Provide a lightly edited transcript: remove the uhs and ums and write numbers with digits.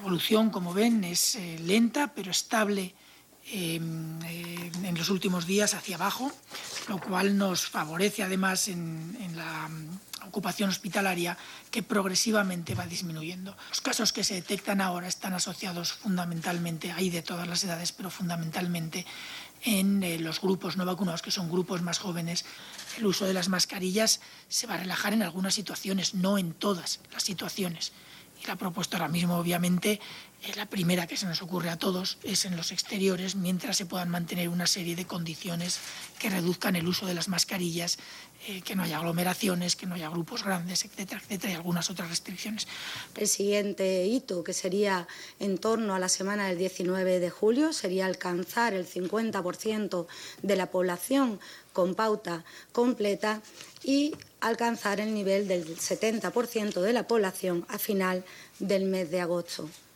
evolución, como ven, es lenta pero estable en los últimos días hacia abajo, lo cual nos favorece además en la ocupación hospitalaria, que progresivamente va disminuyendo. Los casos que se detectan ahora están asociados fundamentalmente, hay de todas las edades, pero fundamentalmente en los grupos no vacunados, que son grupos más jóvenes. El uso de las mascarillas se va a relajar en algunas situaciones, no en todas las situaciones. Y la propuesta ahora mismo, obviamente, la primera que se nos ocurre a todos es en los exteriores, mientras se puedan mantener una serie de condiciones que reduzcan el uso de las mascarillas, que no haya aglomeraciones, que no haya grupos grandes, etcétera, etcétera, y algunas otras restricciones. El siguiente hito, que sería en torno a la semana del 19 de julio, sería alcanzar el 50% de la población con pauta completa y alcanzar el nivel del 70% de la población a final del mes de agosto.